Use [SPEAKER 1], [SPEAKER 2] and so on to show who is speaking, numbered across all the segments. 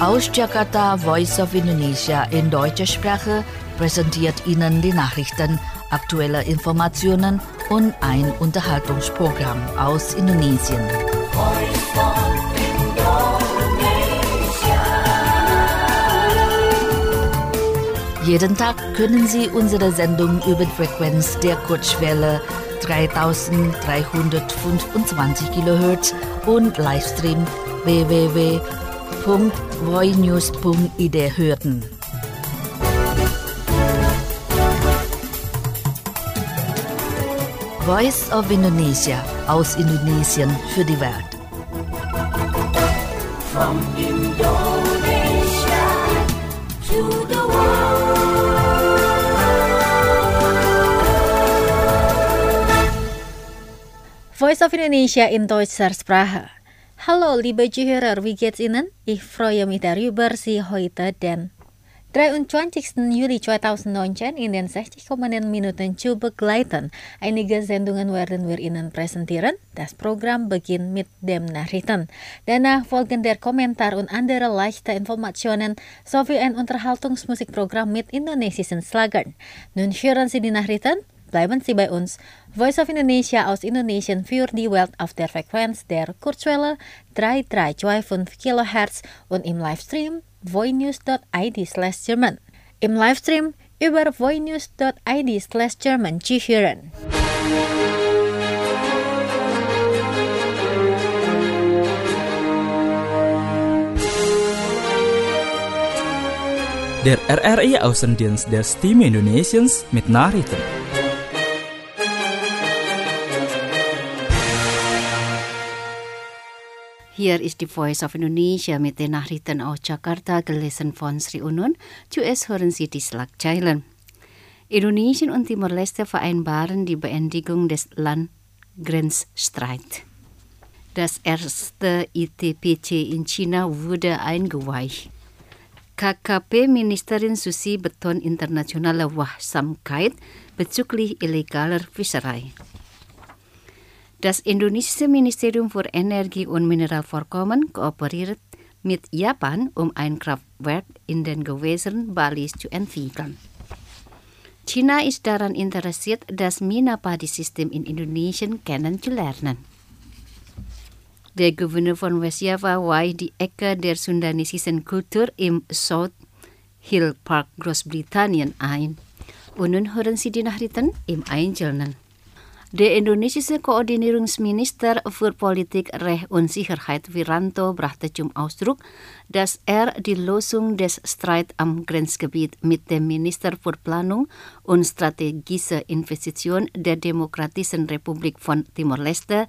[SPEAKER 1] Aus Jakarta, Voice of Indonesia in deutscher Sprache präsentiert Ihnen die Nachrichten, aktuelle Informationen und ein Unterhaltungsprogramm aus Indonesien. Voice of Indonesia. Jeden Tag können Sie unsere Sendung über die Frequenz der Kurzwelle 3325 kHz und Livestream www.voinews.id hören. Voice of Indonesia aus Indonesien für die Welt. From Indonesia to the world.
[SPEAKER 2] Voice of Indonesia in deutscher Sprache. Hallo liebe Zuhörer, wie geht's Ihnen? Ich freue mich darüber, Sie heute den 23. Juli 2019 in den 60,9 Minuten zu begleiten. Einige Sendungen werden wir Ihnen präsentieren. Das Programm beginnt mit den Nachrichten. Danach folgen der Kommentar und andere leichte Informationen sowie ein Unterhaltungsmusikprogramm mit indonesischen Schlagern. Nun hören Sie die Nachrichten. Bleiben Sie bei uns. Voice of Indonesia aus Indonesien für die Welt auf der Frequenz der Kurzwelle 3325 kHz und im Livestream voinews.id/German. Im Livestream über voinews.id/German zu hören.
[SPEAKER 3] Der RRI Außendienst der Stimme Indonesiens mit Nachrichten.
[SPEAKER 4] Hier ist die Voice of Indonesia mit den Nachrichten aus Jakarta, gelesen von Sri Unun. Zuerst hören Sie die Schlagzeilen. Indonesien und Timor-Leste vereinbaren die Beendigung des Landgrenzstreits. Das erste ITPC in China wurde eingeweiht. KKP-Ministerin Susi betont internationale Wachsamkeit bezüglich illegaler Fischerei. Das indonesische Ministerium für Energie und Mineralvorkommen kooperiert mit Japan, um ein Kraftwerk in den Gewässern Balis zu entwickeln. China ist daran interessiert, das Minapadi-System in Indonesien kennenzulernen. Der Gouverneur von Westjava weiht die Ecke der sundanesischen Kultur im South Hill Park, Großbritannien ein. Und nun hören Sie die Nachrichten im Einzelnen. Der indonesische Koordinierungsminister für Politik, Recht und Sicherheit Wiranto brachte zum Ausdruck, dass er die Lösung des Streits am Grenzgebiet mit dem Minister für Planung und strategische Investition der Demokratischen Republik von Timor-Leste,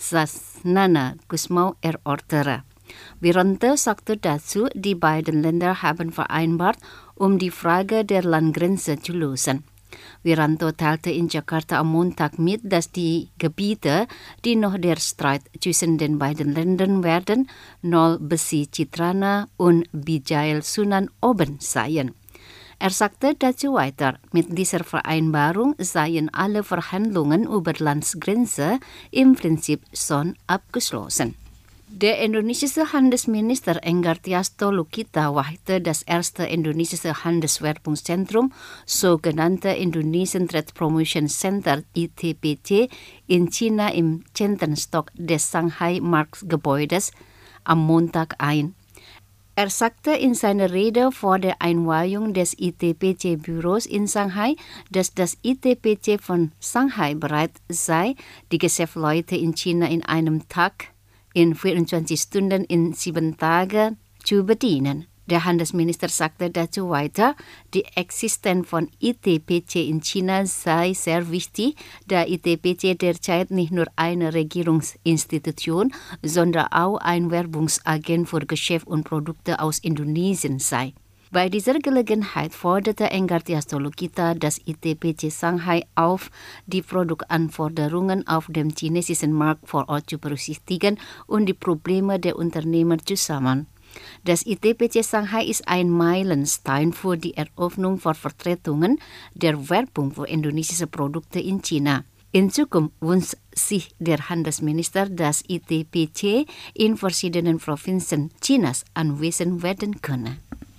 [SPEAKER 4] Sasnana Gusmao, erörterte. Wiranto sagte dazu, die beiden Länder haben vereinbart, um die Frage der Landgrenze zu lösen. Wiranto teilte in Jakarta am Montag mit, dass die Gebiete, die noch der Streit zwischen den beiden Ländern werden, Nol Besi Citrana und Bijail Sunan Oben seien. Er sagte dazu weiter, mit dieser Vereinbarung seien alle Verhandlungen über Landgrenze im Prinzip schon abgeschlossen. Der indonesische Handelsminister Enggartiasto Lukita weihte das erste indonesische Handelsschwerpunktzentrum, sogenannte Indonesian Trade Promotion Center ITPC, in China im 10. Stock des Shanghai Marktgebäudes am Montag ein. Er sagte in seiner Rede vor der Einweihung des ITPC-Büros in Shanghai, dass das ITPC von Shanghai bereit sei, die Geschäftsleute in China in einem Tag in 24 Stunden in 7 Tagen zu bedienen. Der Handelsminister sagte dazu weiter, die Existenz von ITPC in China sei sehr wichtig, da ITPC derzeit nicht nur eine Regierungsinstitution, sondern auch ein Werbungsagent für Geschäfte und Produkte aus Indonesien sei. Bei dieser Gelegenheit forderte Enggartiasto Lukita das ITPC Shanghai auf, die Produktanforderungen auf dem chinesischen Markt vor Ort zu berücksichtigen und die Probleme der Unternehmer zu sammeln. Das ITPC Shanghai ist ein Meilenstein für die Eröffnung von Vertretungen der Werbung für indonesische Produkte in China. In Zukunft wünscht sich der Handelsminister das ITPC in verschiedenen Provinzen Chinas anwesend werden können.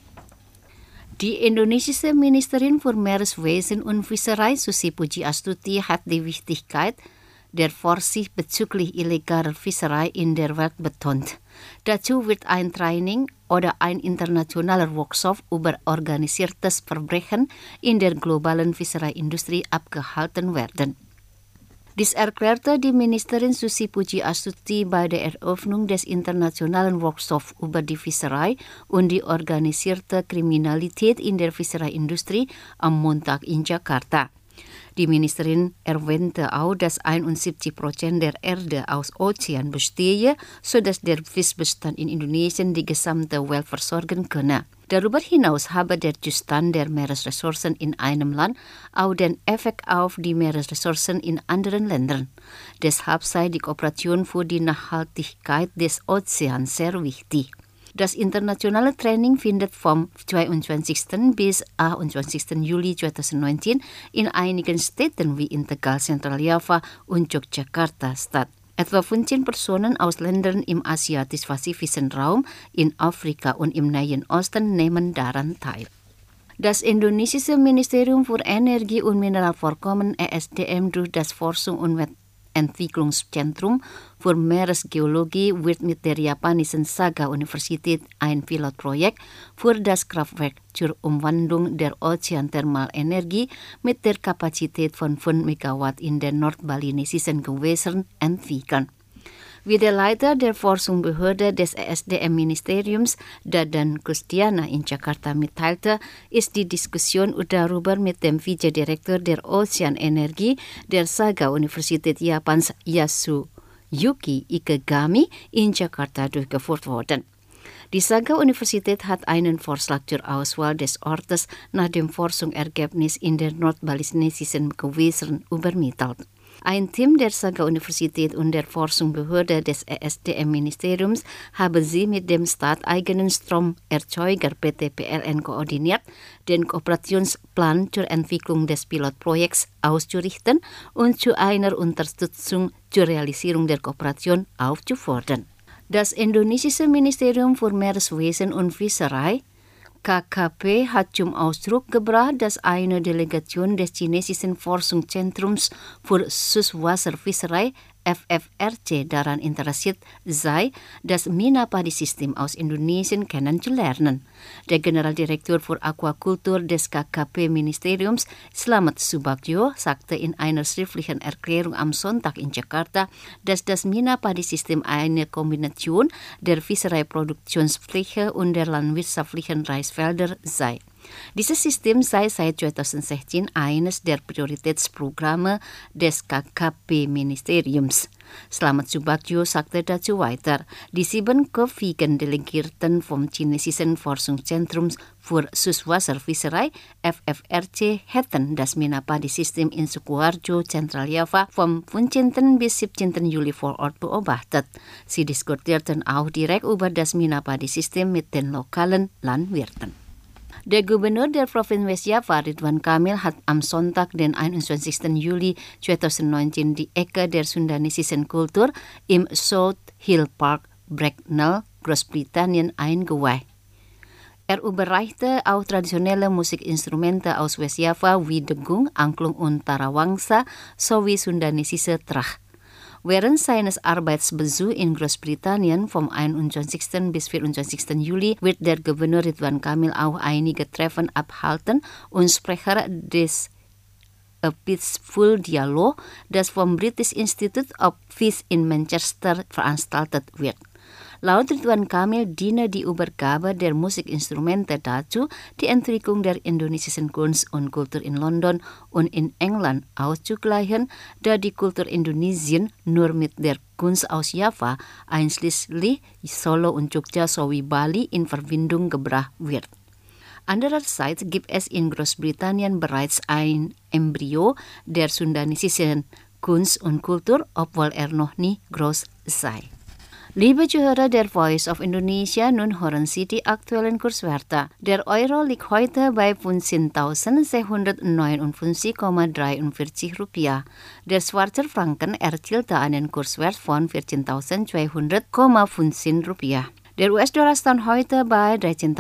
[SPEAKER 4] Die indonesische Ministerin für Meereswesen und Fischerei Susi Pujiastuti hat die Wichtigkeit der Vorsicht bezüglich illegaler Fischerei in der Welt betont. Dazu wird ein Training oder ein internationaler Workshop über organisiertes Verbrechen in der globalen Fischereiindustrie abgehalten werden. Dies erklärte die Ministerin Susi Pujiastuti bei der Eröffnung des internationalen Workshops über die Fischerei und die organisierte Kriminalität in der Fischereiindustrie am Montag in Jakarta. Die Ministerin erwähnte auch, dass 71% der Erde aus Ozean bestehe, sodass der Fischbestand in Indonesien die gesamte Welt versorgen könne. Darüber hinaus habe der Zustand der Meeresressourcen in einem Land auch den Effekt auf die Meeresressourcen in anderen Ländern. Deshalb sei die Kooperation für die Nachhaltigkeit des Ozeans sehr wichtig. Das internationale Training findet vom 22. bis 28. Juli 2019 in einigen Städten wie in Tegal, Zentraljava und Yogyakarta statt. Etwa 15 Personen aus Ländern im asiatisch-pazifischen Raum, in Afrika und im Nahen Osten nehmen daran teil. Das indonesische Ministerium für Energie und Mineralvorkommen ESDM durch das Forschung- und Entwicklungszentrum für Meeresgeologie wird mit der japanischen Saga-Universität ein Pilotprojekt für das Kraftwerk zur Umwandlung der Ozeanthermalenergie mit der Kapazität von 5 Megawatt in den nordbalinesischen Gewässern entwickeln. Wie der Leiter der Forschungsbehörde des ESDM-Ministeriums, Dadan Kustiana in Jakarta mitteilte, ist die Diskussion darüber mit dem Vizedirektor der Ozeanenergie der Saga-Universität Japans Yasuyuki Ikegami in Jakarta durchgeführt worden. Die Saga-Universität hat einen Vorschlag zur Auswahl des Ortes nach dem Forschungsergebnis in den nordbalinesischen Gewässern übermittelt. Ein Team der Saga-Universität und der Forschungsbehörde des ESDM-Ministeriums haben sie mit dem staateigenen Stromerzeuger PT PLN koordiniert, den Kooperationsplan zur Entwicklung des Pilotprojekts auszurichten und zu einer Unterstützung zur Realisierung der Kooperation aufzufordern. Das indonesische Ministerium für Meereswesen und Fischerei KKP hat zum Ausdruck gebracht, dass eine Delegation des chinesischen Forschungszentrums für Süßwasserfischerei FFRC daran interessiert sei, das Minapadi-System aus Indonesien kennenzulernen. Der Generaldirektor für Aquakultur des KKP-Ministeriums, Slamet Subagio, sagte in einer schriftlichen Erklärung am Sonntag in Jakarta, dass das Minapadi-System eine Kombination der Fischereiproduktionsfläche und der landwirtschaftlichen Reisfelder sei. Dieses System sei seit 2016 eines der Prioritätsprogramme des KKP-Ministeriums. Slamet Subagio sagte dazu weiter, die 7 köpfigen Delegierten vom chinesischen Forschungszentrum für Süßwasserfischerei FFRC hätten das Minapadi-System in Sukoharjo, Zentraljava vom 15. bis 17. Juli vor Ort beobachtet. Sie diskutierten auch direkt über das Minapadi-System mit den lokalen Landwirten. Der Gouverneur der Provinz Westjava, Ridwan Kamil, hat am Sonntag, den 21. Juli 2019, die Ecke der sundanesischen Kultur im South Hill Park, Bracknell, Großbritannien eingeweiht. Er überreichte auch traditionelle Musikinstrumente aus Westjava wie Degung, Angklung und Tarawangsa sowie sundanesische Trach. Während seines Arbeitsbesuchs in Großbritannien vom 21. bis 24. Juli wird der Gouverneur Ridwan Kamil auch einige Treffen abhalten und Sprecher des A Peaceful Dialogue, das vom British Institute of Peace in Manchester veranstaltet wird. Laut Ridwan Kamil diene die Übergabe der Musikinstrumente dazu, die Entwicklung der indonesischen Kunst und Kultur in London und in England auszugleichen, da die Kultur Indonesien nur mit der Kunst aus Java, einschließlich Solo und Jogja sowie Bali, in Verbindung gebracht wird. Andererseits gibt es in Großbritannien bereits ein Embryo der sundanesischen Kunst und Kultur, obwohl er noch nie groß sei. Liebe Zuhörer der Voice of Indonesia, nun hören Sie die aktuellen Kurswerte. Der Euro liegt heute bei 15.659,43 Rupiah. Der Schweizer Franken erzielte einen Kurswert von 14.200,15 Rupiah. Der US-Dollar stand heute bei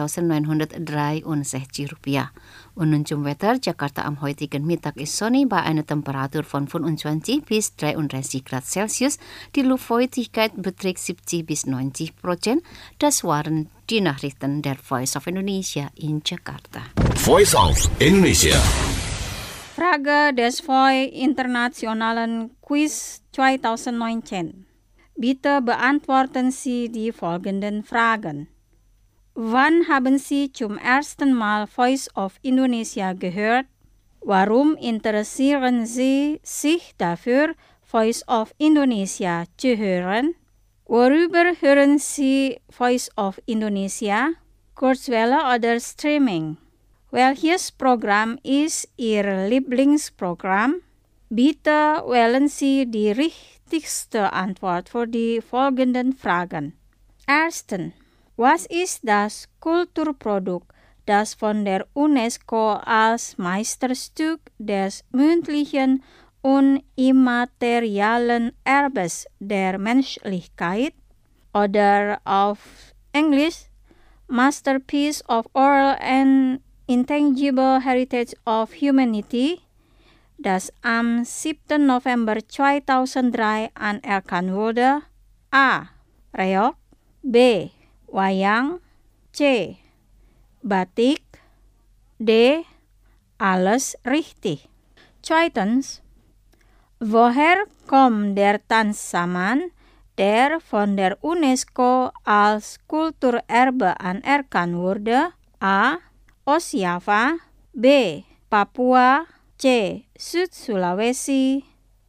[SPEAKER 4] 13.963 Rupiah. Und nun zum Wetter. Jakarta am heutigen Mittag ist sonnig bei einer Temperatur von 25 bis 33 Grad Celsius. Die Luftfeuchtigkeit beträgt 70 bis 90%. Das waren die Nachrichten der Voice of Indonesia in Jakarta.
[SPEAKER 5] Voice of Indonesia.
[SPEAKER 6] Frage des VOI Internationalen Quiz 2019. Bitte beantworten Sie die folgenden Fragen. Wann haben Sie zum ersten Mal Voice of Indonesia gehört? Warum interessieren Sie sich dafür, Voice of Indonesia zu hören? Worüber hören Sie Voice of Indonesia? Kurzwelle oder Streaming? Welches Programm ist Ihr Lieblingsprogramm? Bitte wählen Sie die richtigste Antwort für die folgenden Fragen. Erstens. Was ist das Kulturprodukt, das von der UNESCO als Meisterstück des mündlichen und immateriellen Erbes der Menschlichkeit oder auf Englisch Masterpiece of Oral and Intangible Heritage of Humanity, das am 7. November 2003 anerkannt wurde? A. Reog, B. Wayang, C. Batik, D. Alles richtig. Zweitens. Woher kommt der Tanzsaman, der von der UNESCO als Kulturerbe anerkannt wurde? A. Ostjava, B. Papua, C. Süd-Sulawesi,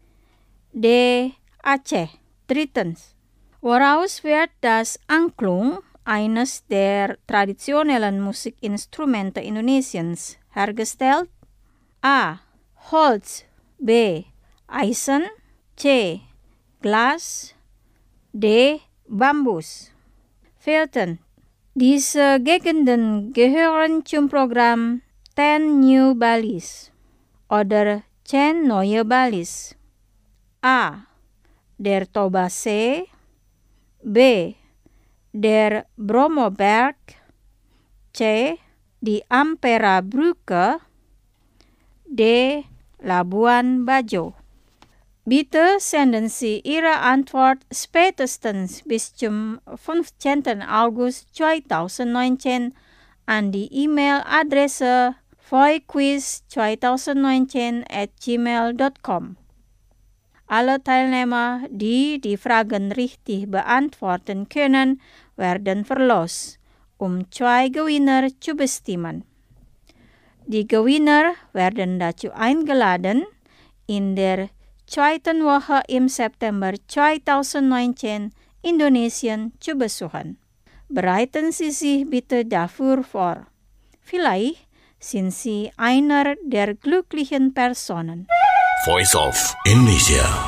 [SPEAKER 6] D. Aceh. Drittens. Woraus wird das Angklung, eines der traditionellen Musikinstrumente Indonesiens, hergestellt? A. Holz, B. Eisen, C. Glas, D. Bambus. Viertens. Diese Gegenden gehören zum Programm 10 New Balis oder 10 Neue Balis. A. Der Tobasee, B. Der Bromoberg, C. Die Ampera Brücke, D. Labuan Bajo. Bitte senden Sie Ihre Antwort spätestens bis zum 15. August 2019 an die E-Mail-Adresse voiquiz2019@gmail.com. Alle Teilnehmer, die die Fragen richtig beantworten können, werden verlost, um 2 Gewinner zu bestimmen. Die Gewinner werden dazu eingeladen, in der 2. Woche im September 2019 Indonesien zu besuchen. Bereiten Sie sich bitte dafür vor. Vielleicht sind Sie einer der glücklichen Personen.
[SPEAKER 5] Voice of Indonesia.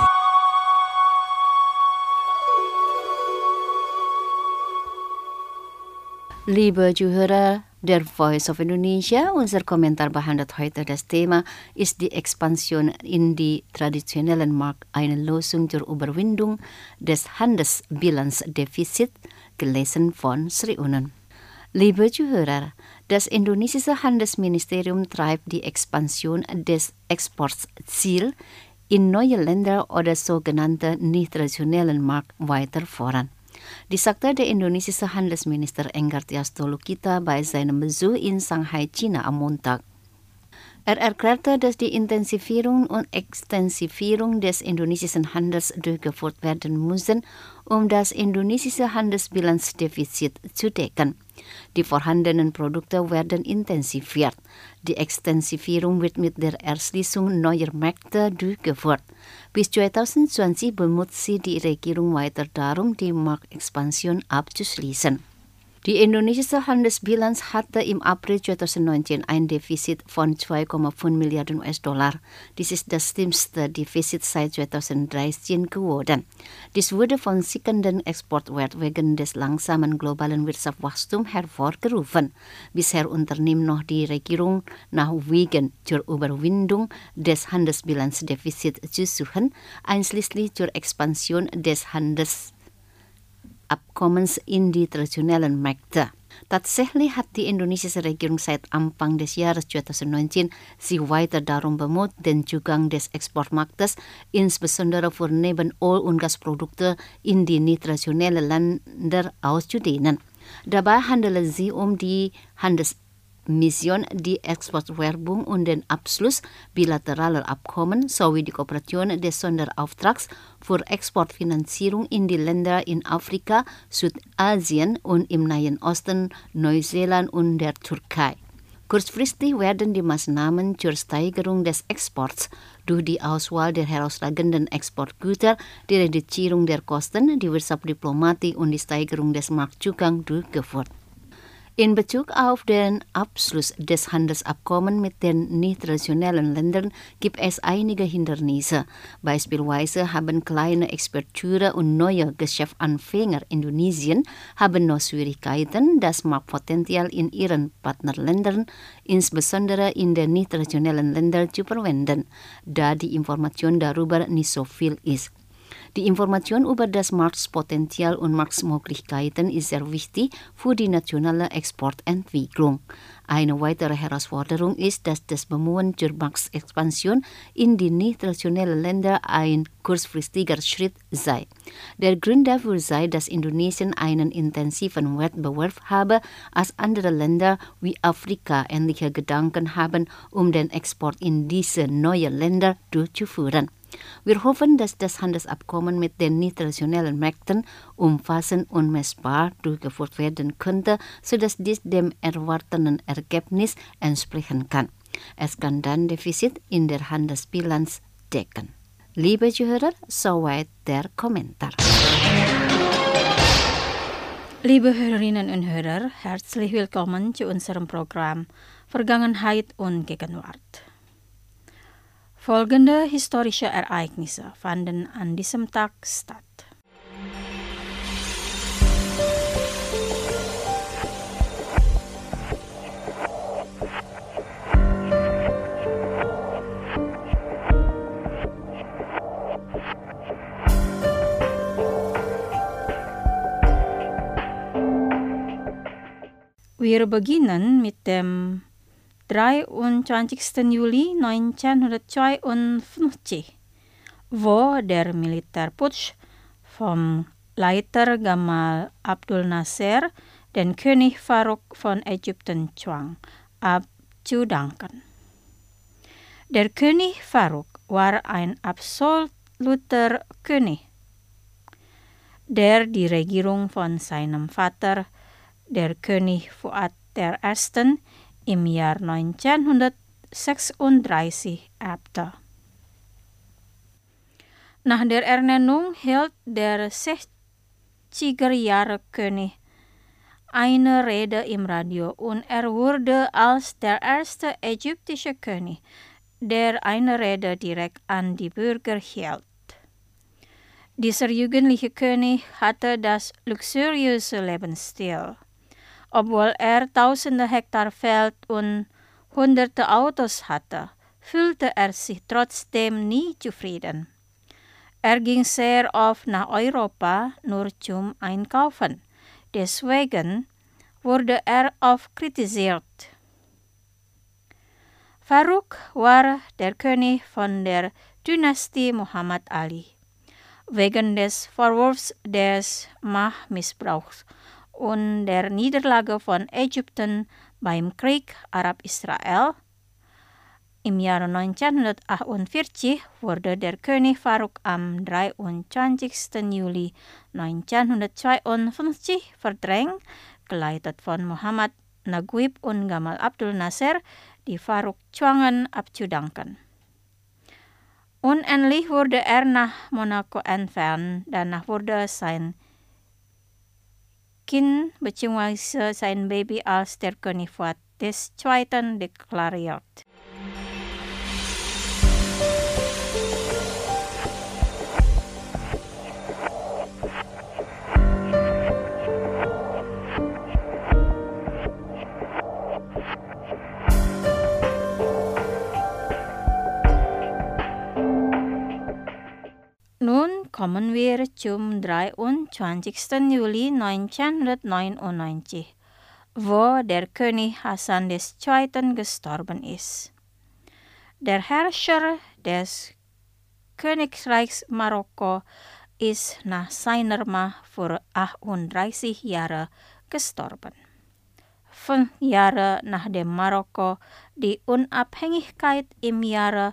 [SPEAKER 4] Liebe Zuhörer der Voice of Indonesia, unser Kommentar behandelt heute das Thema, ist die Expansion in die traditionellen Markt eine Lösung zur Überwindung des Handelsbilanzdefizits, gelesen von Sri Unen. Liebe Zuhörer, das indonesische Handelsministerium treibt die Expansion des Exportziels in neue Länder oder sogenannte nicht-traditionellen Markt weiter voran. Dies sagte der indonesische Handelsminister Enggartias Tolukita bei seinem Besuch in Shanghai, China am Montag. Er erklärte, dass die Intensivierung und Extensivierung des indonesischen Handels durchgeführt werden müssen, um das indonesische Handelsbilanzdefizit zu decken. Die vorhandenen Produkte werden intensiviert. Die Extensivierung wird mit der Erschließung neuer Märkte durchgeführt. Bis 2020 bemüht sich die Regierung weiter darum, die Marktexpansion abzuschließen. Die indonesische handelsbalans hatte im April 2019 ein Defizit von 2,5 Milliarden US-Dollar. Dies ist das schlimmste Defizit seit 2013 geworden. Dies wurde von sinkenden Exportwert wegen des langsamen globalen Wirtschaftswachstums hervorgerufen. Bisher unternimmt noch die Regierung nach Wegen zur Überwindung des Handelsbilanzdefizits zu suchen, einschließlich zur Expansion des Handelsabkommens in die traditionellen Märkte. Tatsächlich hat die indonesische Regierung seit Anfang des Jahres 2019 sich weiter darum bemüht, den Zugang des Exportmarktes, insbesondere für Neben- und Gasprodukte, in die nicht-traditionellen Länder auszudehnen. Dabei handelt es sich um die Handelsmission, die Exportwerbung und den Abschluss bilateraler Abkommen sowie die Kooperation des Sonderauftrags für Exportfinanzierung in die Länder in Afrika, Südasien und im Nahen Osten, Neuseeland und der Türkei. Kurzfristig werden die Maßnahmen zur Steigerung des Exports durch die Auswahl der herausragenden Exportgüter, die Reduzierung der Kosten, die Wirtschaftsdiplomatie und die Steigerung des Marktzugangs durchgeführt. In Bezug auf den Abschluss des Handelsabkommens mit den nicht-traditionellen Ländern gibt es einige Hindernisse. Beispielsweise haben kleine Exporteure und neue Geschäftsanfänger Indonesien haben noch Schwierigkeiten, das Marktpotenzial in ihren Partnerländern, insbesondere in den nicht-traditionellen Ländern, zu verwenden, da die Information darüber nicht so viel ist. Die Information über das Marktpotenzial und Marktmöglichkeiten ist sehr wichtig für die nationale Exportentwicklung. Eine weitere Herausforderung ist, dass das Bemühen zur Marktexpansion in die nicht-traditionellen Länder ein kurzfristiger Schritt sei. Der Grund dafür sei, dass Indonesien einen intensiven Wettbewerb habe, als andere Länder wie Afrika ähnliche Gedanken haben, um den Export in diese neuen Länder durchzuführen. Wir hoffen, dass das Handelsabkommen mit den nicht-traditionellen Märkten umfassend und messbar durchgeführt werden könnte, sodass dies dem erwarteten Ergebnis entsprechen kann. Es kann dann Defizit in der Handelsbilanz decken. Liebe Zuhörer, soweit der Kommentar.
[SPEAKER 6] Liebe Hörerinnen und Hörer, herzlich willkommen zu unserem Programm Vergangenheit und Gegenwart. Folgende historische Ereignisse fanden an diesem Tag statt. Wir beginnen mit dem 23. Juli 1952, wo der Militärputsch vom Leiter Gamal Abdul Nasser den König Farouk von Ägypten zwang, abzudanken. Der König Farouk war ein absoluter König, der die Regierung von seinem Vater, der König Fuad I., im Jahr 1936 erbte. Nach der Ernennung hielt der 60er König eine Rede im Radio und er wurde als der erste ägyptische König, der eine Rede direkt an die Bürger hielt. Dieser jugendliche König hatte das luxuriöse Lebensstil. Obwohl er tausende Hektar Feld und hunderte Autos hatte, fühlte er sich trotzdem nie zufrieden. Er ging sehr oft nach Europa nur zum Einkaufen. Deswegen wurde er oft kritisiert. Farouk war der König von der Dynastie Muhammad Ali. Wegen des Vorwurfs des Machtmissbrauchs und der Niederlage von Ägypten beim Krieg Arab-Israel im Jahre 1948 wurde der König Farouk am 23. Juli 1952 verdrängt, geleitet von Muhammad Naguib und Gamal Abdul Nasser, die Farouk zwangen abzudanken. Unendlich wurde er nach Monaco entfernt, danach wurde sein Kind beziehungsweise sein Baby als der König des Zweiten deklariert. Nun kommen wir zum 23. Juli 1999, wo der König Hassan II. Gestorben ist. Der Herrscher des Königreichs Marokko ist nach seiner Macht vor 38 Jahren gestorben. 5 Jahre nachdem Marokko die Unabhängigkeit im Jahre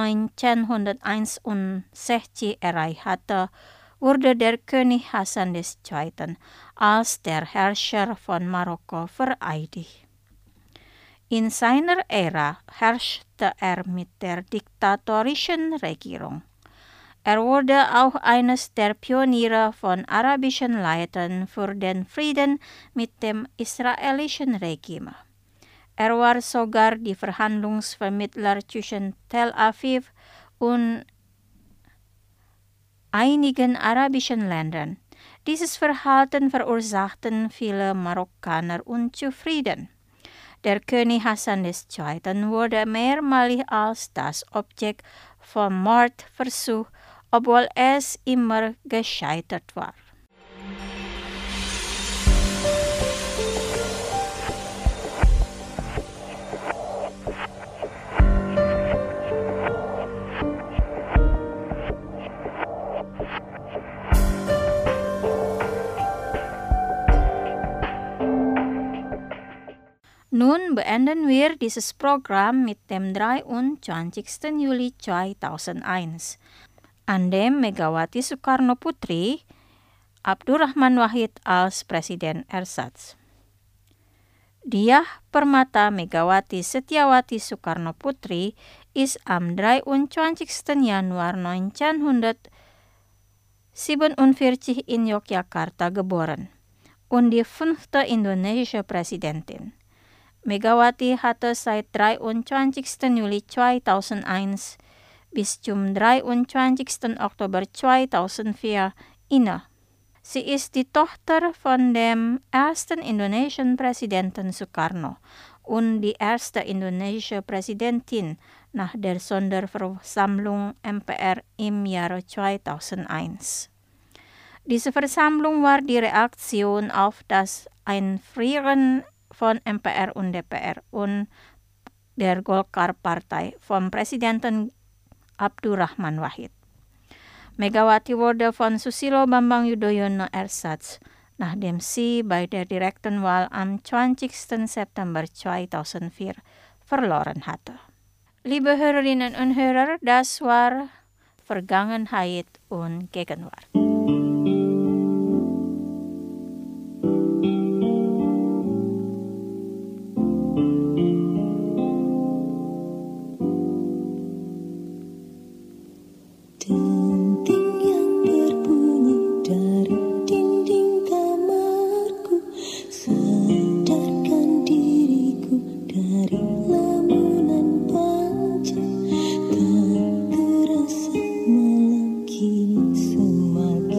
[SPEAKER 6] 1961 erreicht hatte, wurde der König Hassan II. Als der Herrscher von Marokko vereidigt. In seiner Ära herrschte er mit der diktatorischen Regierung. Er wurde auch eines der Pioniere von arabischen Leitern für den Frieden mit dem israelischen Regime. Er war sogar die Verhandlungsvermittler zwischen Tel Aviv und einigen arabischen Ländern. Dieses Verhalten verursachte viele Marokkaner unzufrieden. Der König Hassan II. Wurde mehrmalig als das Objekt von Mordversuch, obwohl es immer gescheitert war. Nun beenden wir dieses Programm mit dem 23. Juli 2001, an dem Megawati Soekarno Putri Abdurrahman Wahid als Presiden Ersatz. Diah Permata Megawati Setiawati Soekarno Putri ist am 23. Januar 1947 in Yogyakarta geboren und die 5. indonesische Präsidentin. Megawati hatte seit 23. Juli 2001 bis zum 23. Oktober 2004 inne. Sie ist die Tochter von dem ersten indonesischen Präsidenten Soekarno und die erste indonesische Präsidentin nach der Sonderversammlung MPR im Jahre 2001. Diese Versammlung war die Reaktion auf das Einfrieren von MPR und DPR und der Golkar-Partei vom Präsidenten Abdurrahman Wahid. Megawati wurde von Susilo Bambang Yudhoyono Ersatz, nachdem sie bei der direkten Wahl am 20. September 2004 verloren hatte. Liebe Hörerinnen und Hörer, das war Vergangenheit und Gegenwart.
[SPEAKER 7] Semua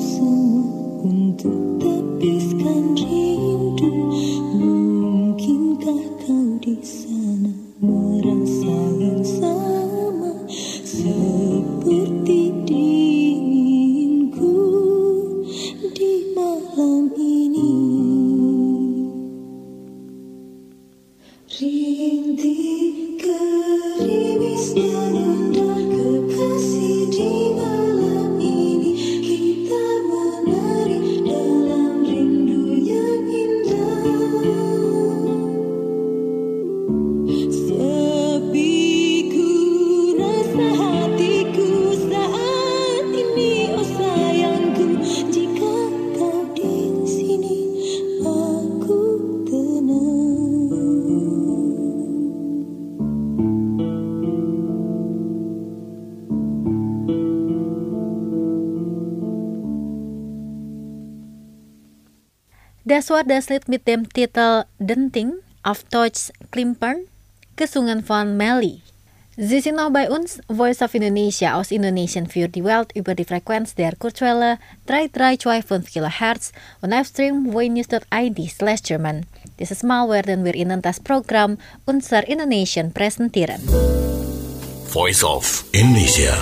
[SPEAKER 2] Das war das Lied mit dem Titel Denting auf Deutsch Klimpern, gesungen von Melly. Sie sind noch bei uns, Voice of Indonesia aus Indonesien für die Welt über die Frequenz der Kurzwelle 332 kHz und Livestream voinews.id/German. Dieses Mal werden wir Ihnen das Programm Unser Indonesien präsentieren.
[SPEAKER 5] Voice of Indonesia.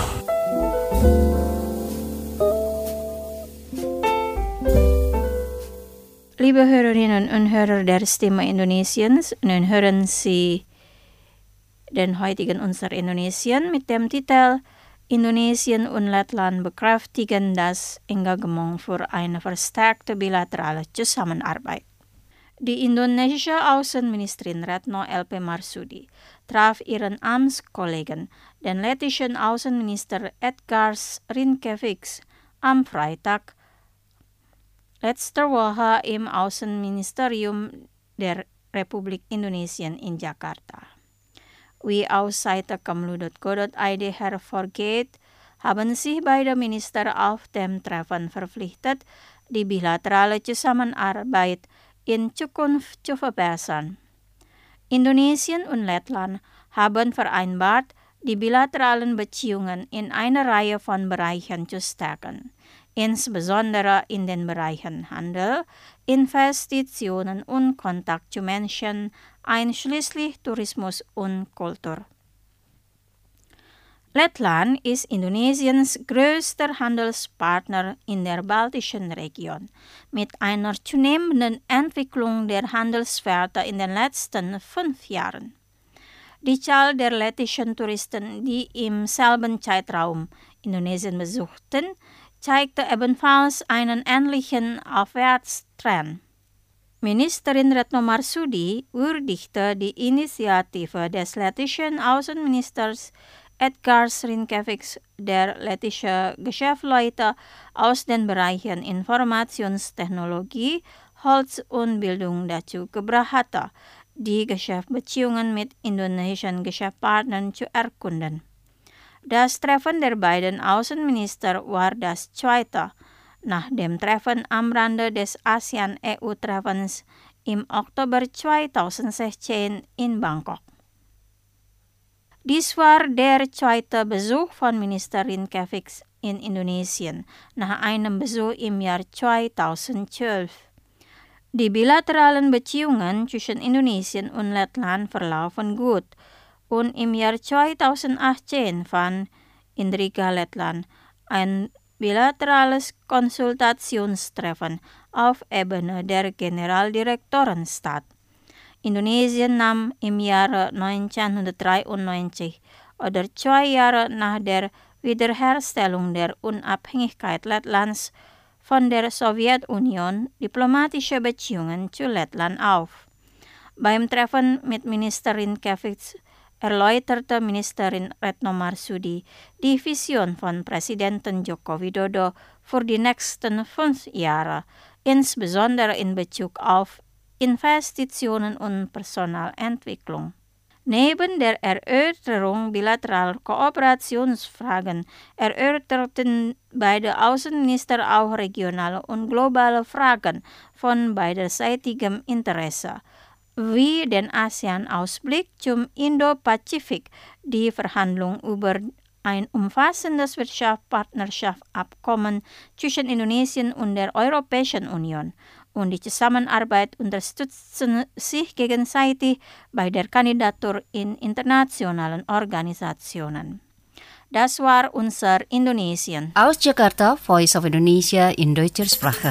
[SPEAKER 6] Liebe Hörerinnen und Hörer der Stimme Indonesiens, nun hören Sie den heutigen Unser Indonesien mit dem Titel Indonesien und Lettland bekräftigen das Engagement für eine verstärkte bilaterale Zusammenarbeit. Die indonesische Außenministerin Retno LP Marsudi traf ihren Amtskollegen, den lettischen Außenminister Edgars Rinkēvičs, am Freitag letzter Woche im Außenministerium der Republik Indonesien in Jakarta. Wie aus Seite kemlu.go.id hervorgeht, haben sich beide Minister auf dem Treffen verpflichtet, die bilaterale Zusammenarbeit in Zukunft zu verbessern. Indonesien und Lettland haben vereinbart, die bilateralen Beziehungen in einer Reihe von Bereichen zu stärken, insbesondere in den Bereichen Handel, Investitionen und Kontakt zu Menschen, einschließlich Tourismus und Kultur. Lettland ist Indonesiens größter Handelspartner in der baltischen Region, mit einer zunehmenden Entwicklung der Handelssphäre in den letzten 5 Jahren. Die Zahl der lettischen Touristen, die im selben Zeitraum Indonesien besuchten, zeigte ebenfalls einen ähnlichen Aufwärtstrend. Ministerin Retno Marsudi würdigte die Initiative des lettischen Außenministers Edgars Rinkēvičs, der lettische Geschäftsleute aus den Bereichen Informationstechnologie, Holz und Bildung dazu gebracht hatte, die Geschäftsbeziehungen mit indonesischen Geschäftspartnern zu erkunden. Das Treffen der beiden Außenminister war das zweite nach dem Treffen am Rande des ASEAN-EU-Treffens im Oktober 2016 in Bangkok. Dies war der zweite Besuch von Ministerin Rinkēvičs in Indonesien nach einem Besuch im Jahr 2012. Die bilateralen Beziehungen zwischen Indonesien und Lettland verlaufen gut und im Jahr 2018 fand in Riga, Lettland, ein bilaterales Konsultationstreffen auf Ebene der Generaldirektoren statt. Indonesien nahm im Jahre 1993 oder 2 Jahre nach der Wiederherstellung der Unabhängigkeit Lettlands von der Sowjetunion diplomatische Beziehungen zu Lettland auf. Beim Treffen mit Ministerin Rinkēvičs erläuterte Ministerin Retno Marsudi die Vision von Präsidenten Joko Widodo für die nächsten 5 Jahre, insbesondere in Bezug auf Investitionen und Personalentwicklung. Neben der Erörterung bilateraler Kooperationsfragen erörterten beide Außenminister auch regionale und globale Fragen von beiderseitigem Interesse, wie den ASEAN-Ausblick zum Indo-Pazifik, die Verhandlungen über ein umfassendes Wirtschaftspartnerschaftsabkommen zwischen Indonesien und der Europäischen Union und die Zusammenarbeit unterstützen sich gegenseitig bei der Kandidatur in internationalen Organisationen. Das war unser Indonesien.
[SPEAKER 4] Aus Jakarta, Voice of Indonesia in deutscher Sprache.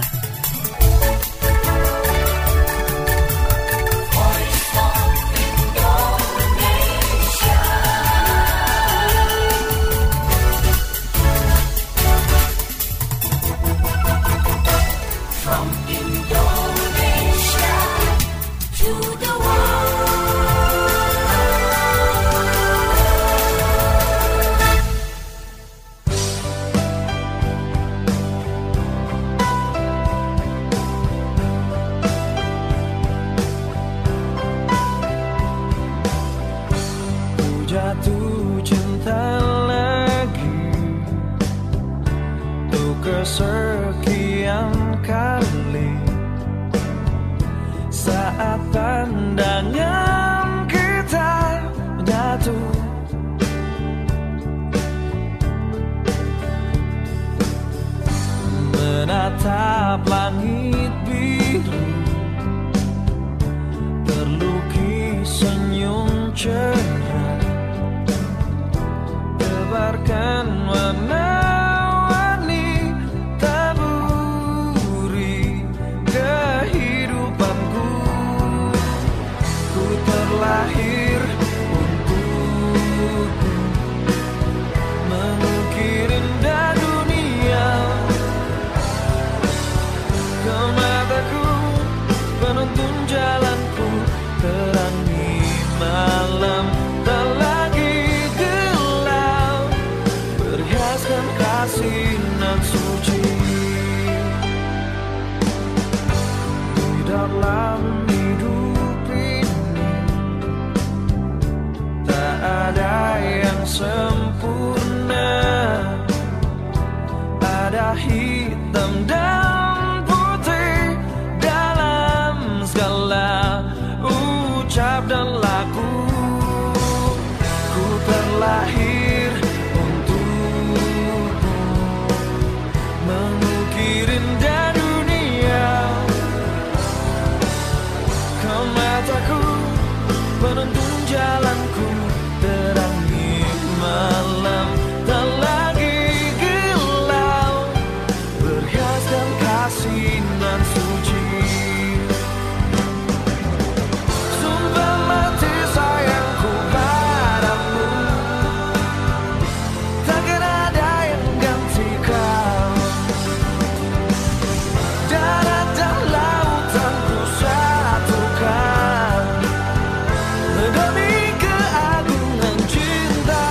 [SPEAKER 7] Jatuh cinta lagi untuk kesekian kali saat pandangan kita menyatu, menatap langit biru, terlukis senyum cerah, tebarkan warna-warni taburi kehidupanku. Ku terlahir untukmu, mengukir indah dunia. Kau mataku, penuntun jalanku, terangi malam. Kasih nan suci di dalam hidup ini, tak ada yang sempurna, ada hitam dan putih dalam segala ucap dan laku. Ku terlahir mengukir indah dunia. Kau mataku, penuntun jalanku, terangi malam, tak lagi gelap, berhiaskan kasih nan suci. Sumpah mati sayangku padamu, takkan ada yang gantikan. Darat dan lautan ku satukan demi keagungan cinta.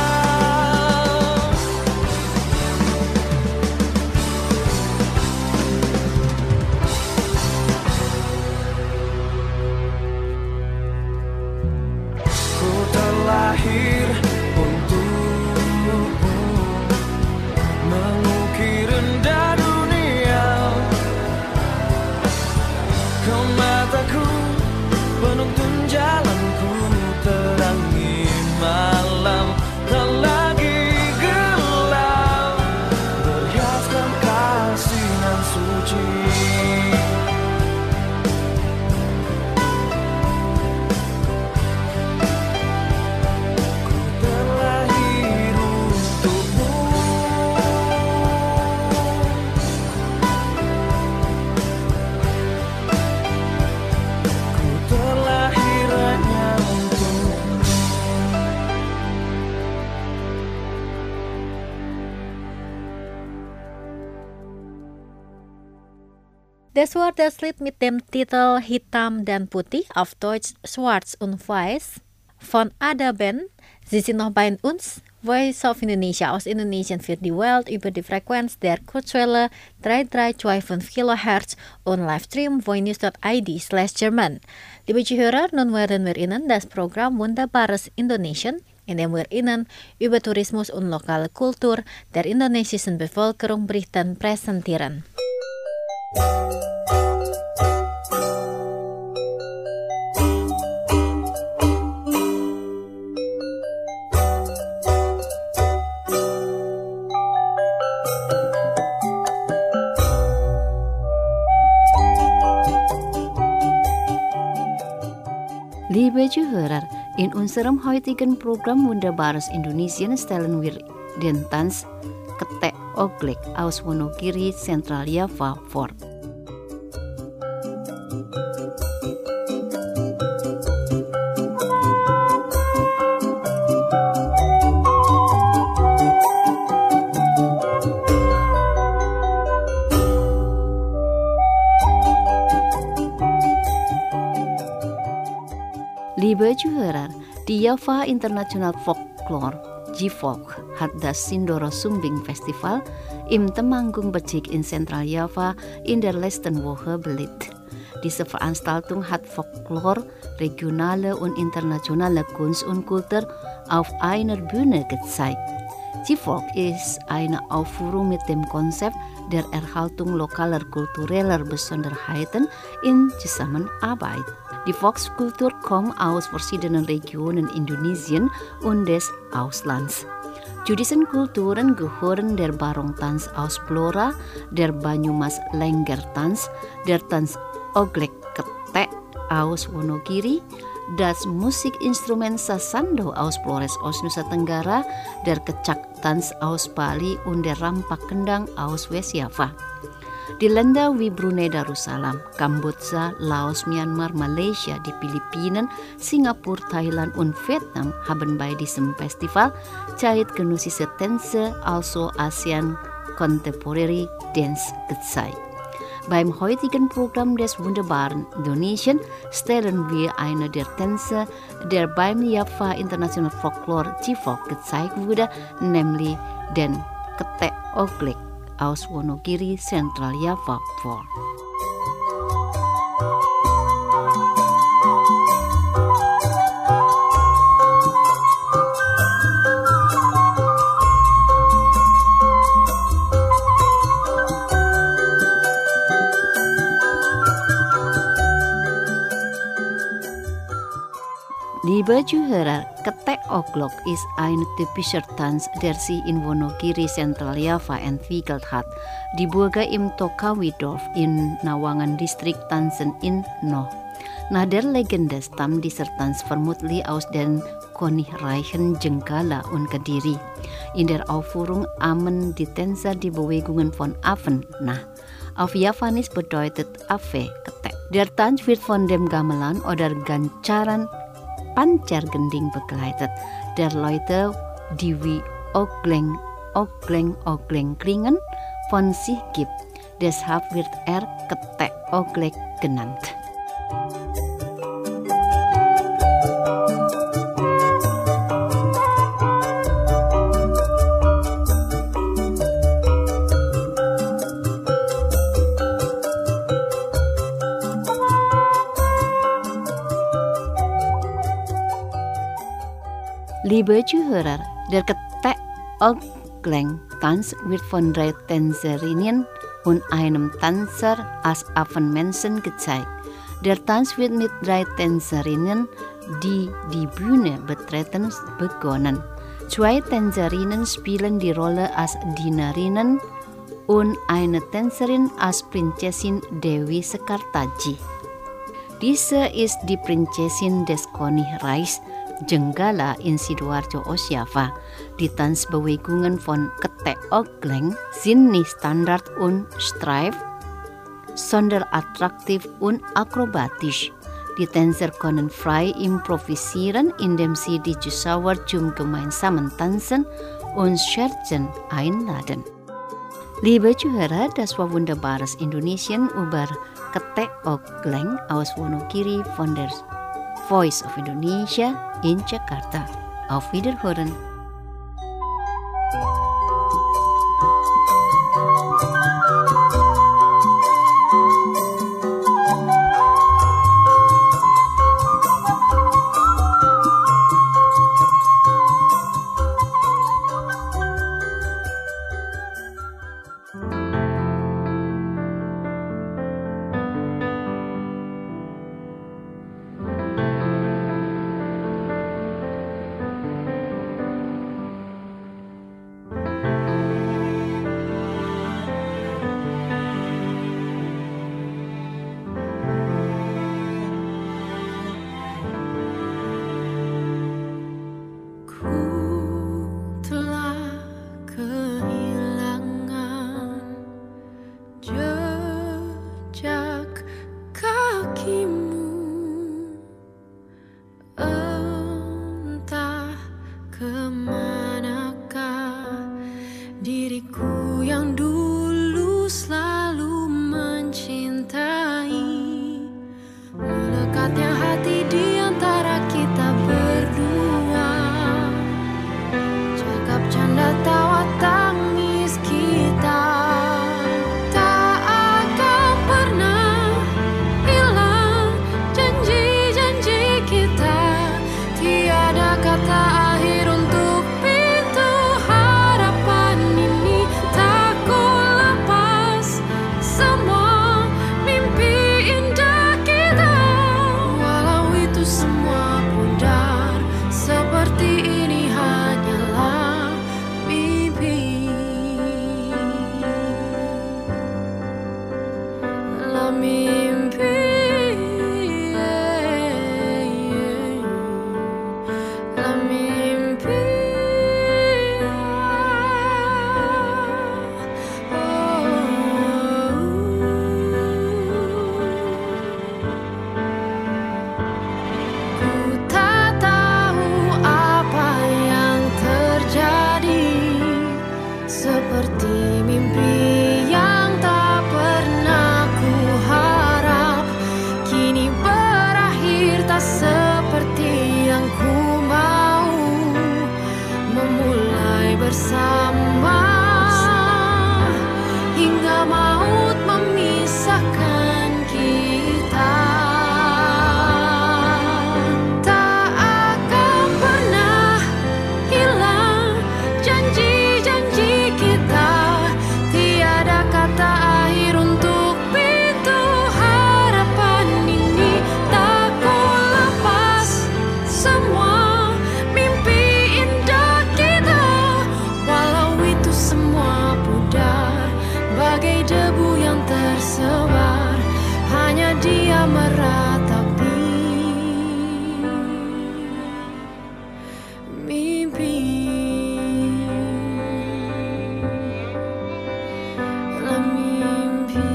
[SPEAKER 7] Ku terlahir untukmu, mengukir indah dunia. Kau mataku, penuntun jalanku, terangi malam, tak lagi gelap, berhiaskan kasih nan suci. Ku terlahir untukmu, ku terlahir hanya untukmu.
[SPEAKER 2] Das war das Lied mit dem Titel Hitam dan Putih auf Deutsch Schwarz und Weiß von Ada Band. Sie sind noch bei uns, Voice of Indonesia aus Indonesien für die Welt über die Frequenz der Kurzwelle 3325 kHz und Livestream voinews.id/German. Liebe Zuhörer, nun werden wir Ihnen das Programm Wunderbares Indonesien, in dem wir Ihnen über Tourismus und lokale Kultur der indonesischen Bevölkerung berichten, präsentieren.
[SPEAKER 4] Liebe Zuhörer, in unserem heutigen Programm Wunderbares Indonesien stellen wir den Tanz Ketek Oglek aus Wonogiri, Zentraljava vor. Liebe Zuhörer, die Java International Folklore JIFOK hat das Sindoro Sumbing Festival im Temanggung Becik in Zentraljava in der letzten Woche belebt. Diese Veranstaltung hat Folklore, regionale und internationale Kunst und Kultur auf einer Bühne gezeigt. JIFOK ist eine Aufführung mit dem Konzept der Erhaltung lokaler kultureller Besonderheiten in Zusammenarbeit. Die Volkskultur kommt aus verschiedenen Regionen Indonesien und des Auslands. Zu diesen Kulturen gehören der Barong-Tanz aus Blora, der Banyumas Lengger-Tanz, der Tanz Oglek Ketek aus Wonogiri, das Musikinstrument Sasando aus Flores Nusa Tenggara, der Kecak-Tanz aus Bali und der Rampak Kendang aus West Java. Die Länder wie Brunei Darussalam, Kambodscha, Laos, Myanmar, Malaysia, die Philippinen, Singapur, Thailand und Vietnam haben bei diesem Festival zeitgenössische Tänze, also Asian Contemporary Dance, gezeigt. Beim heutigen Programm des Wunderbaren Indonesien stellen wir eine der Tänze, der beim Java International Folklore JIFOK gezeigt wurde, nämlich den Ketek Oglek aus Wonogiri, Zentraljava vor. Liebe Zuhörer, Ketek Oglek ist ein typischer Tanz, der sich in Wonogiri, Zentraljava entwickelt hat. Die Bürger im Tokawi-Dorf in Nawangan Distrikt tanzen in Noh. Nach der Legende stammt dieser Tanz vermutlich aus den Königreichen Jenggala und Kediri. In der Aufführung ahmen die Tänzer die Bewegungen von Affen nach. Auf Javanis bedeutet Ave Ketek. Der Tanz wird von dem Gamelan oder Gancaran Pancar-Gending begleitet, der Leute, die wie Ogleng, Ogleng, Ogleng klingen, von sich gibt. Deshalb wird er Ketek Oglek genannt. Liebe Zuhörer, der Ketek Oglek Tanz wird von 3 Tänzerinnen und einem Tänzer als Affenmenschen gezeigt. Der Tanz wird mit 3 Tänzerinnen, die die Bühne betreten, begonnen. 2 Tänzerinnen spielen die Rolle als Dienerinnen und eine Tänzerin als Prinzessin Dewi Sekartaji. Diese ist die Prinzessin des Königreichs Jenggala in Sidoarjo, Ostjava. Die Tanzbewegungen von Ketek Oglek sind nicht standard und streif, sondern attraktiv und akrobatisch. Die Tänzer können frei improvisieren, indem sie die Zuschauer zum gemeinsamen Tanzen und Scherzen einladen. Liebe Zuhörer, das war Wunderbares Indonesien über Ketek Oglek aus Wonogiri von der Voice of Indonesia in Jakarta. Auf Wiederhören.
[SPEAKER 8] diriku yang dulu selalu mencintai. Melekatnya hati di antara kita berdua, cakap canda tawa tangis kita, tak akan pernah hilang janji-janji kita. Tiada kata akhir untuk pintu harapan ini. Tak ku lepas semua mimpi indah kita. Walau itu semua pudar, seperti ini hanyalah mimpi. La mimpi. La mimpi. Ku tak tahu apa yang terjadi, seperti mimpi yang tak pernah ku harap, kini berakhir tak seperti yang ku mau. Memulai bersama hingga maut memisahkan kita. Tak akan pernah hilang janji-janji kita. Tiada kata akhir untuk pintu harapan ini. Tak ku lepas semua mimpi indah kita. Walau itu semua pudar, bagai debu yang tersebar, hanya dia meratapi mimpi. La mimpi.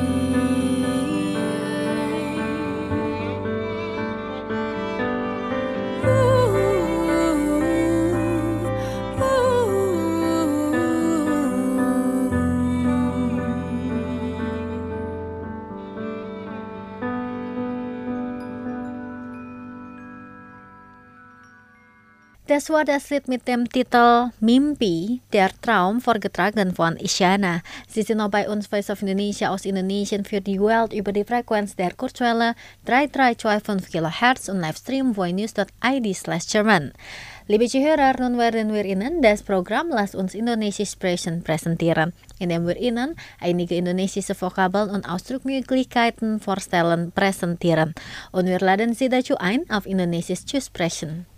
[SPEAKER 2] Das war das Lied mit dem Titel Mimpi, der Traum, vorgetragen von Isyana. Sie sind noch bei uns Voice of Indonesia aus Indonesien für die Welt über die Frequenz der Kurzwelle 3325 kHz und Livestream voinews.id/German. Liebe Zuhörer, nun werden wir Ihnen das Programm Lass uns Indonesisch sprechen präsentieren, indem wir Ihnen einige indonesische Vokabeln und Ausdrucksmöglichkeiten vorstellen, präsentieren. Und wir laden Sie dazu ein, auf Indonesisch zu sprechen.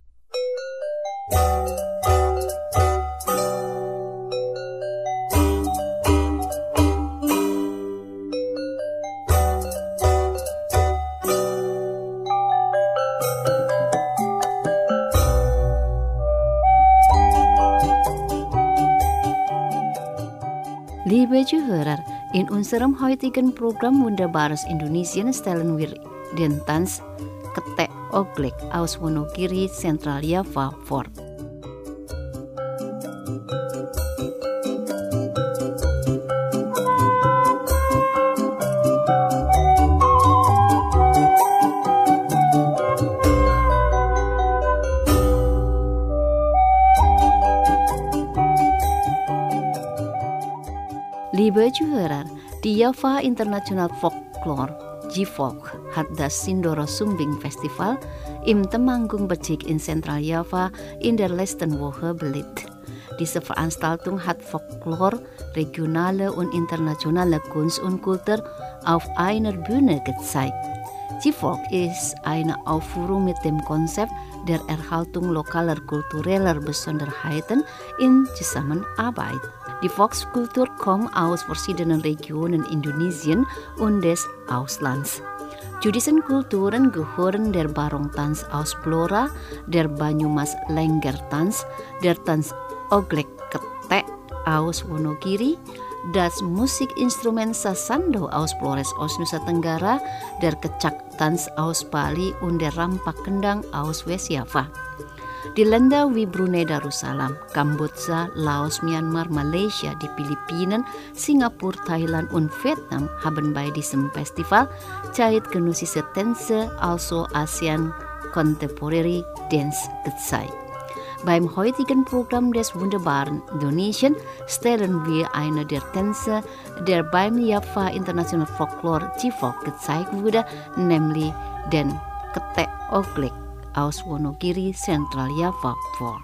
[SPEAKER 4] Liebe Zuhörer, in unserem heutigen Programm Wunderbares Indonesien stellen wir den Tanz Ketek Oglek aus Wonogiri, Central Java vor. Liebe Zuhörer, die Java International Folklore J-Folk hat das Sindoro Sumbing Festival im Temanggung Becik in Central Java in der letzten Woche belebt. Diese Veranstaltung hat Folklore, regionale und internationale Kunst und Kultur auf einer Bühne gezeigt. J-Folk ist eine Aufführung mit dem Konzept der Erhaltung lokaler kultureller Besonderheiten in Zusammenarbeit. Die Volkskultur kommt aus verschiedenen Regionen Indonesien und des Auslands. Zu diesen Kulturen gehören der Barong-Tanz aus Blora, der Banyumas Lengger-Tanz, der Tanz Oglek Ketek aus Wonogiri, das Musikinstrument Sasando aus Flores aus Nusa Tenggara, der Kecak Tanz aus Bali und der Rampak Kendang aus West Java. Di länder wie Brunei Darussalam, Kambodscha, Laos, Myanmar, Malaysia, die Philippinen, Singapur, Thailand und Vietnam haben bei diesem Festival zeitgenössische Tänze, also Asian Contemporary Dance gezeigt. Beim heutigen Programm des wunderbaren Indonesien stellen wir eine der Tänze, der beim Java International Folklore Civolk gezeigt wurde, nämlich den Ketek Oglek aus Wonogiri, Central Java vor.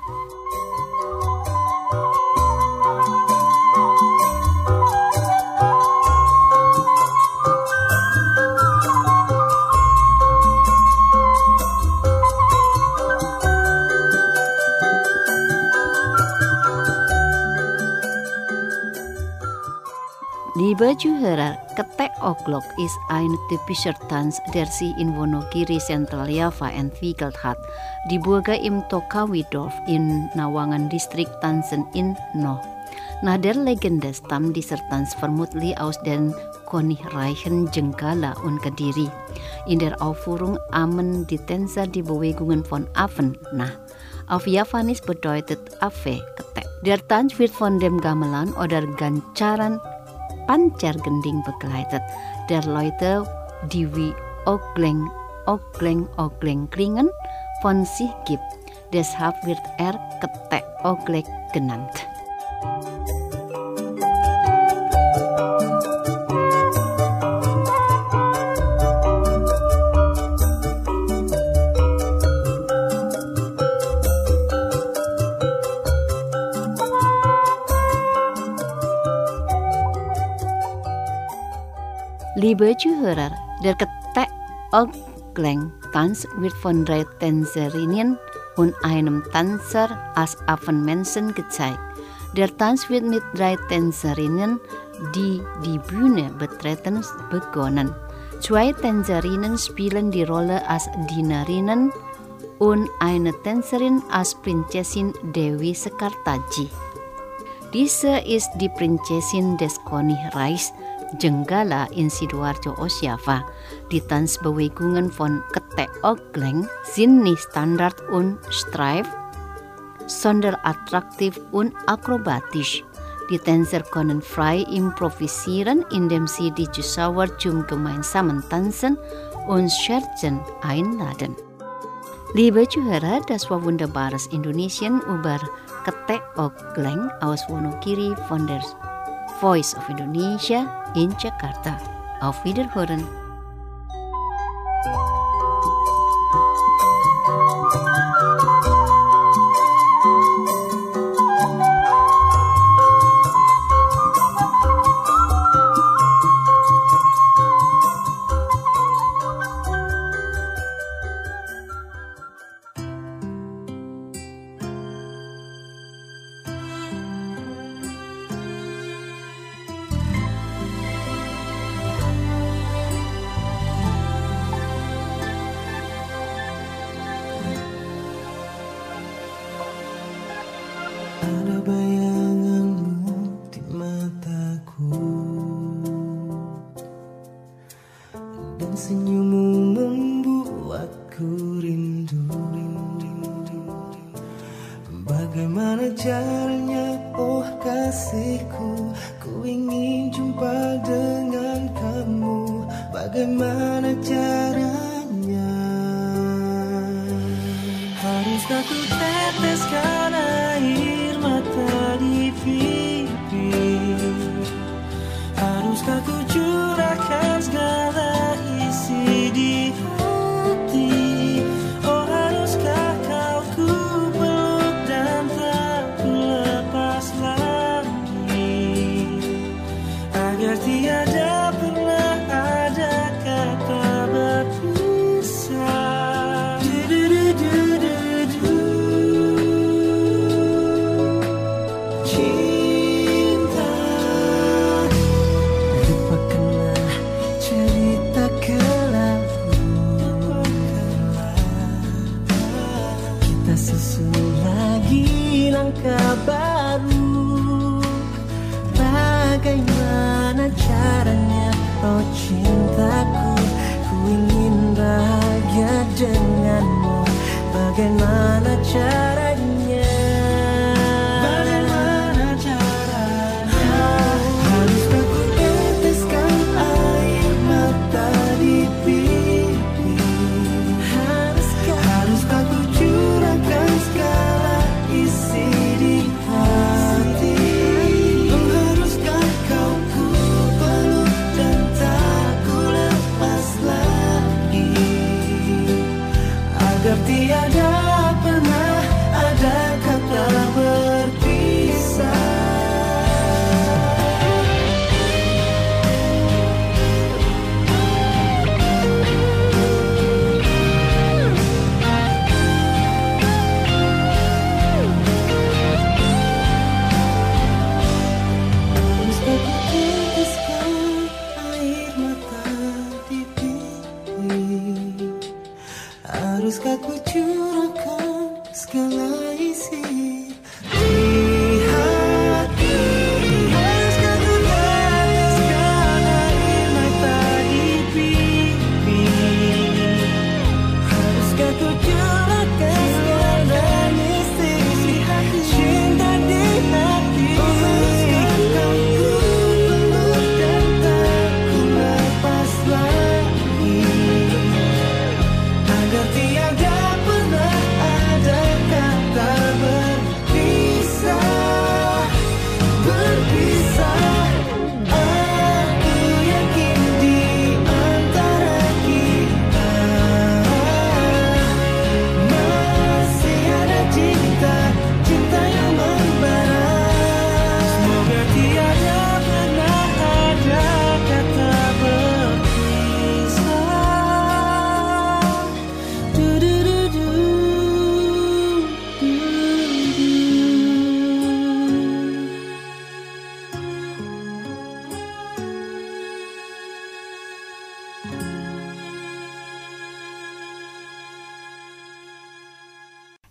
[SPEAKER 4] Liebe Zuhörer, Ketek Oglek ist ein typischer Tanz, der sich in Wonogiri, Central Java entwickelt hat. Die Bürger im Tokawi-Dorf in Nawangan Distrikt tanzen in Noh. Nach der Legende stammt dieser Tanz vermutlich aus den königreichen Jenggala und Kediri. In der Aufführung ahmen die Tänzer die Bewegungen von Affen nach. Auf Javanis bedeutet Ave Ketek. Der Tanz wird von dem Gamelan oder Gancaran Pancargending begleitet, der Leute, die wie Ogleng, Ogleng, Ogleng klingen, von sich gibt. Deshalb wird er Ketek Oglek genannt. Liebe Zuhörer, der Ketek Ogleng Tanz wird von 3 Tänzerinnen und einem Tänzer als Affenmenschen gezeigt. Der Tanz wird mit 3 Tänzerinnen, die die Bühne betreten, begonnen. 2 Tänzerinnen spielen die Rolle als Dienerinnen und eine Tänzerin als Prinzessin Dewi Sekartaji. Diese ist die Prinzessin des Königreichs Jenggala in Sidoarjo, Ostjava. Die Tanzbewegungen von Ketek Ogleng sind nicht standard und streif, sondern attraktiv und akrobatisch. Die Tänzer können frei improvisieren, indem sie die Zuschauer zum gemeinsamen Tanzen und Scherzen einladen. Liebe Zuhörer, das war wunderbares Indonesien über Ketek Ogleng aus Wonogiri von der Voice of Indonesia in Jakarta. Auf Wiederhören.
[SPEAKER 7] Ada bayanganmu di mataku dan senyummu membuatku rindu. Bagaimana caranya, oh kasihku, ku ingin jumpa dengan kamu. Bagaimana caranya? Haruskah ku teteskan air mata di pipi? Haruskah ku curahkan segala isi di hati? Oh haruskah kau ku peluk dan tak ku lepas lagi, agar tiada pernah ada kata berpisah. Cinta, lupakanlah cerita kelabu. Kita susun lagi langkah baru. Bagaimana caranya, oh cintaku, ku ingin bahagia denganmu. Bagaimana cara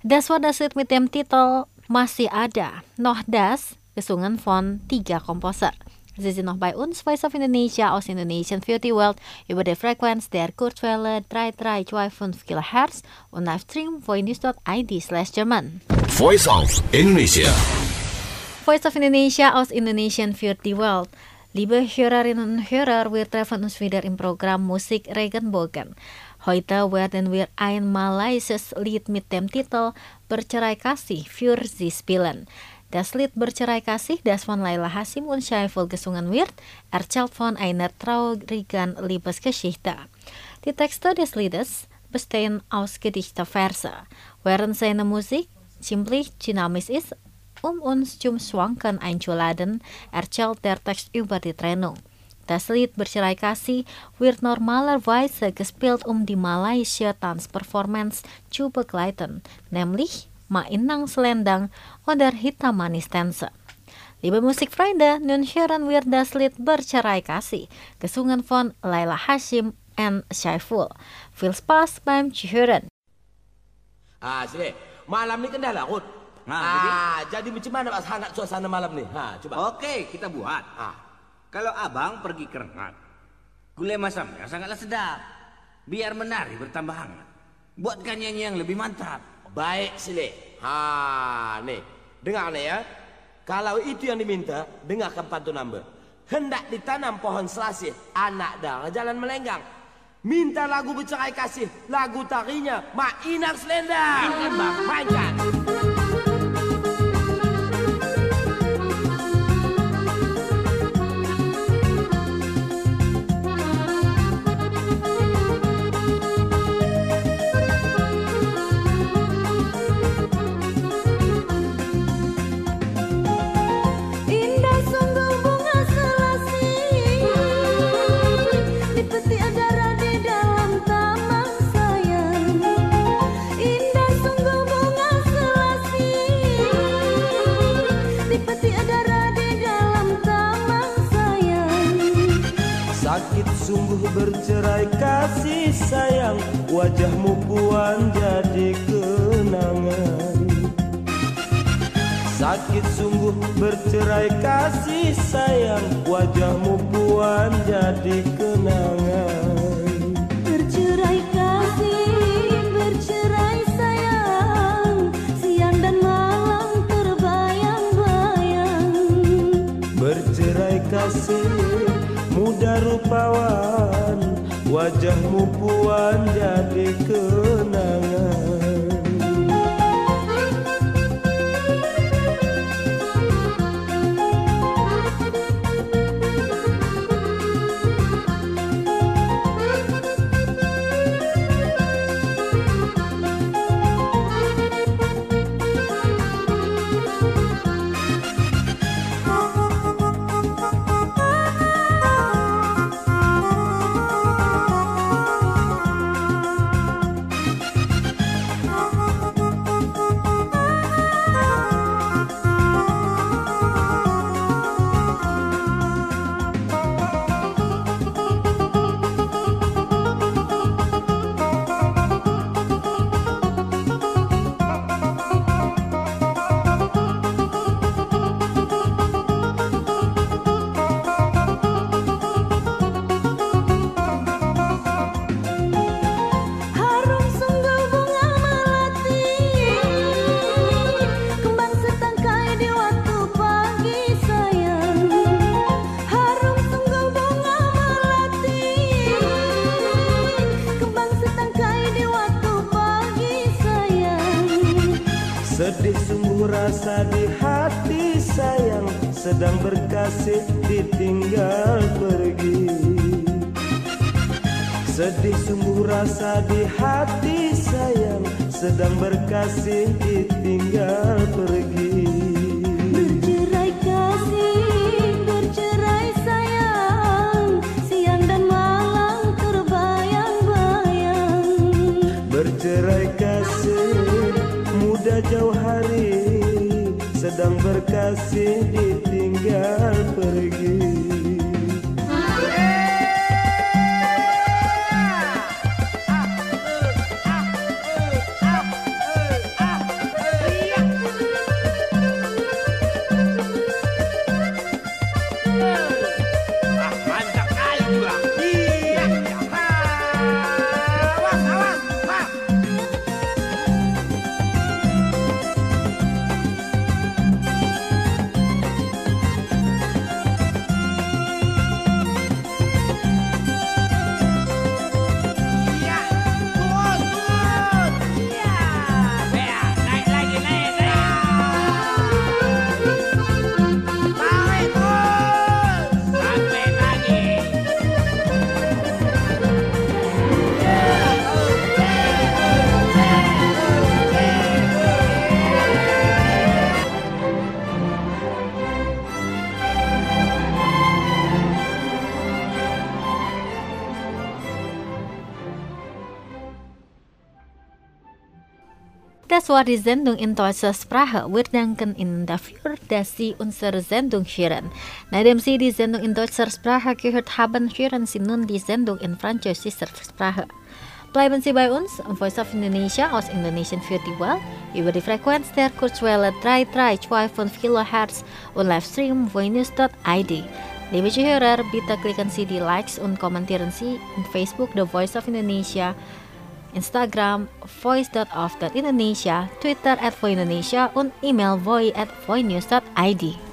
[SPEAKER 2] Das war das Lied mit dem Titel Masih Ada, Noch Das, gesungen von 3 Komposer. Sie sind noch bei uns, Voice of Indonesia aus Indonesian für die Welt, über der Frequenz der Kurzwelle 3325 kHz und Livestream voinews.id/German.
[SPEAKER 5] Voice of Indonesia.
[SPEAKER 2] Voice of Indonesia aus Indonesian für die Welt. Liebe Hörerinnen und Hörer, wir treffen uns wieder im Programm Musik Regenbogen. Heute werden wir ein malaysisches Lied mit dem Titel Bercerai Kasih für Sie spielen. Das Lied Bercerai Kasih, das von Laila Hasim und Syaiful gesungen wird, erzählt von einer traurigen Liebesgeschichte. Die Texte des Liedes bestehen aus Gedichte-Verse, während seine Musik ziemlich dynamisch ist. Uns zum Schwanken einzuladen, erzählt der Text über die Trennung. Das Lied Bercerai Kasih wird normalerweise gespielt, die malaysische Tanzperformance zu begleiten, nämlich Mainang Selendang oder Hitam Manis Tänze. Liebe Musikfreunde, nun hören wir das Lied Bercerai Kasih, gesungen von Laila Hasim und Syaiful. Viel Spaß beim Zuhören.
[SPEAKER 9] Sini, malam ini kan dah larut. Jadi macam mana Mas hangat suasana malam nih? Coba.
[SPEAKER 10] Oke, kita buat. Kalau abang pergi ke rengat, gulai masamnya sangatlah sedap. Biar menari bertambah hangat. Buatkan nyanyi yang lebih mantap.
[SPEAKER 9] Baik, Sile. Nih. Dengar nih ya. Kalau itu yang diminta, dengarkan pantun namba. Hendak ditanam pohon selasih, anak darah jalan melenggang. Minta lagu Bercerai Kasih, lagu tarinya Mainang Selendang. Mainkan bang, mainkan.
[SPEAKER 7] Sakit sungguh bercerai kasih sayang, wajahmu puan jadi kenangan. Sakit sungguh bercerai kasih sayang, wajahmu puan jadi kenangan.
[SPEAKER 11] Bercerai kasih, bercerai sayang, siang dan malam terbayang-bayang.
[SPEAKER 7] Bercerai kasih muda rupawan, wajahmu puan jadi kenangan. Sedih sungguh rasa di hati sayang, sedang berkasih ditinggal pergi. Sedih sungguh rasa di hati sayang, sedang berkasih ditinggal pergi.
[SPEAKER 11] Bercerai kasih, bercerai sayang, siang dan malam terbayang-bayang.
[SPEAKER 7] Bercerai kasih muda jauh hari, sedang berkasih ditinggal pergi.
[SPEAKER 2] Das war die Sendung in deutscher Sprache. Wir danken Ihnen dafür, dass Sie unsere Sendung hören. Nachdem Sie die Sendung in deutscher Sprache gehört haben, hören Sie nun die Sendung in französischer Sprache. Bleiben Sie bei uns, Voice of Indonesia aus Indonesien für die Welt, über die Frequenz der Kurzwelle 3325 kHz und Livestream voinews.id. Liebe Zuhörer, bitte klicken Sie die Likes und kommentieren Sie in Facebook The Voice of Indonesia, Instagram voice.of.indonesia, Twitter @voindonesia und E-Mail voi@voinews.id.